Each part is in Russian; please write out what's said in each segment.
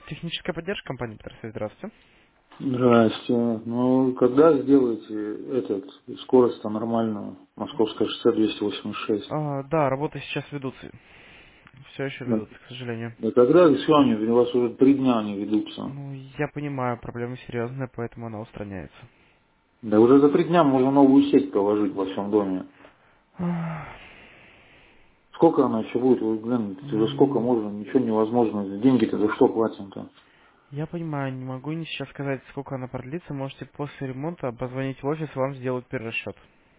Техническая поддержка компании Интерсвязь, здравствуйте. Здрасте. Ну, когда сделаете скорость-то нормальную? Московское шоссе 286. Да, работы сейчас ведутся. Все еще Да, ведутся, к сожалению. да когда все они, у вас уже 3 дня они ведутся. Ну, я понимаю, проблема серьезная, поэтому она устраняется. Да уже за 3 дня можно новую сеть положить во всем доме. Ах, Сколько она еще будет? Вы, блин, за сколько м, можно? Ничего невозможно. Деньги-то за что платим-то? Я понимаю, не могу не сейчас сказать, сколько она продлится. Можете после ремонта позвонить в офис, вам сделают перерасчет.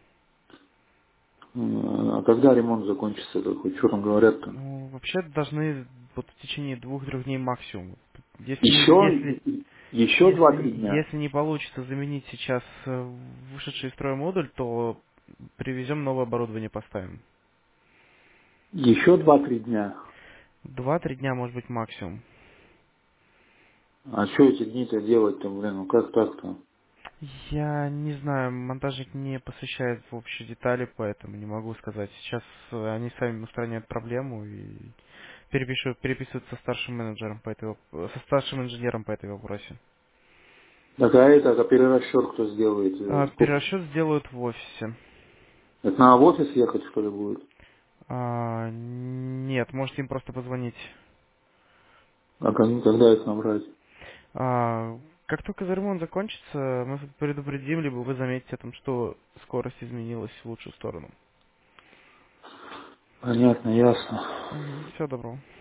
А когда ремонт закончится-то? Хоть что там говорят-то? Ну, вообще должны вот в течение 2-3 дней максимум. Если не, если, Еще если, 2-3 дня? если не получится заменить сейчас вышедший из строя модуль, то привезем новое оборудование, поставим. Еще 2-3 дня? 2-3 дня, может быть, максимум. А что эти дни-то делать-то, блин? Ну как так-то? Я не знаю, монтажник не посвящает в общие детали, поэтому не могу сказать. Сейчас они сами устраняют проблему и переписывают со старшим менеджером со старшим инженером по этой вопросе. Так, а это перерасчет кто сделает? Сколько? Перерасчет сделают в офисе. Это на в офис ехать, что ли, будет? Нет, можете им просто позвонить. А когда это набрать? Как только за ремонт закончится, мы предупредим, либо вы заметите о том, что скорость изменилась в лучшую сторону. Понятно, ясно. Всего доброго.